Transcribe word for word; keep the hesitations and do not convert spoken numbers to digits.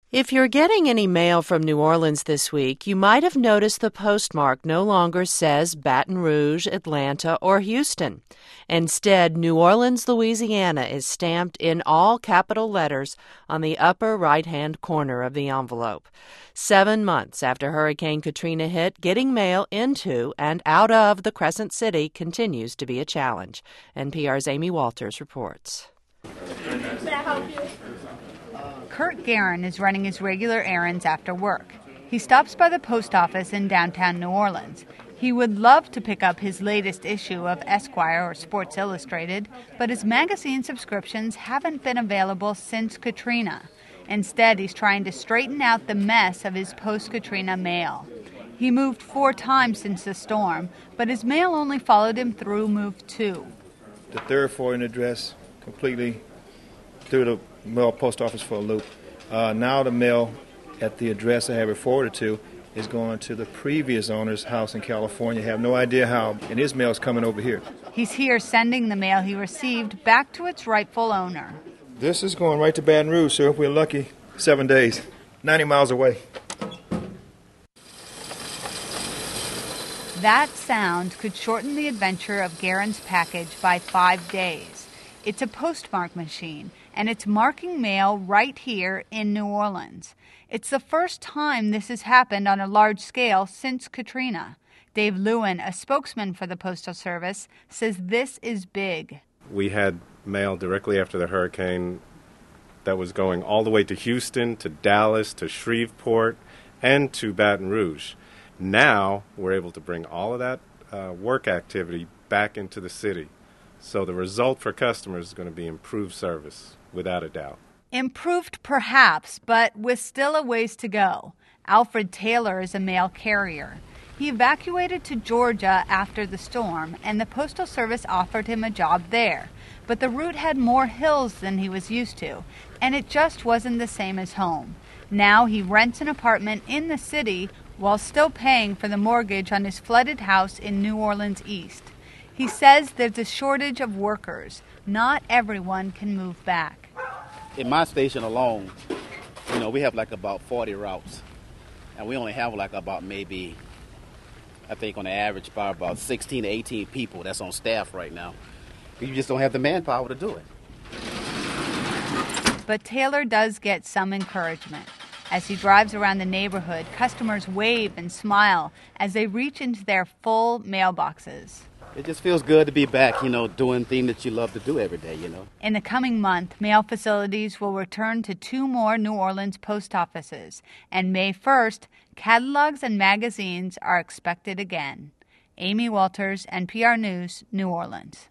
If you're getting any mail from New Orleans this week, you might have noticed the postmark no longer says Baton Rouge, Atlanta, or Houston. Instead, New Orleans, Louisiana is stamped in all capital letters on the upper right-hand corner of the envelope. Seven months after Hurricane Katrina hit, getting mail into and out of the Crescent City continues to be a challenge. N P R's Amy Walters reports. May I help you? Kurt Guerin is running his regular errands after work. He stops by the post office in downtown New Orleans. He would love to pick up his latest issue of Esquire or Sports Illustrated, but his magazine subscriptions haven't been available since Katrina. Instead, he's trying to straighten out the mess of his post-Katrina mail. He moved four times since the storm, but his mail only followed him through move two. The third foreign address completely through the mail post office for a loop. Uh, now the mail at the address I have it forwarded to is going to the previous owner's house in California. Have no idea how, and his mail is coming over here. He's here sending the mail he received back to its rightful owner. This is going right to Baton Rouge, sir. If we're lucky, seven days, ninety miles away. That sound could shorten the adventure of Guerin's package by five days. It's a postmark machine, and it's marking mail right here in New Orleans. It's the first time this has happened on a large scale since Katrina. Dave Lewin, a spokesman for the Postal Service, says this is big. We had mail directly after the hurricane that was going all the way to Houston, to Dallas, to Shreveport, and to Baton Rouge. Now we're able to bring all of that uh, work activity back into the city. So the result for customers is going to be improved service, without a doubt. Improved perhaps, but with still a ways to go. Alfred Taylor is a mail carrier. He evacuated to Georgia after the storm, and the Postal Service offered him a job there. But the route had more hills than he was used to, and it just wasn't the same as home. Now he rents an apartment in the city while still paying for the mortgage on his flooded house in New Orleans East. He says there's a shortage of workers. Not everyone can move back. In my station alone, you know, we have like about forty routes. And we only have like about maybe, I think on the average, by about sixteen to eighteen people that's on staff right now. You just don't have the manpower to do it. But Taylor does get some encouragement. As he drives around the neighborhood, customers wave and smile as they reach into their full mailboxes. It just feels good to be back, you know, doing things that you love to do every day, you know. In the coming month, mail facilities will return to two more New Orleans post offices. And May first, catalogs and magazines are expected again. Amy Walters, N P R News, New Orleans.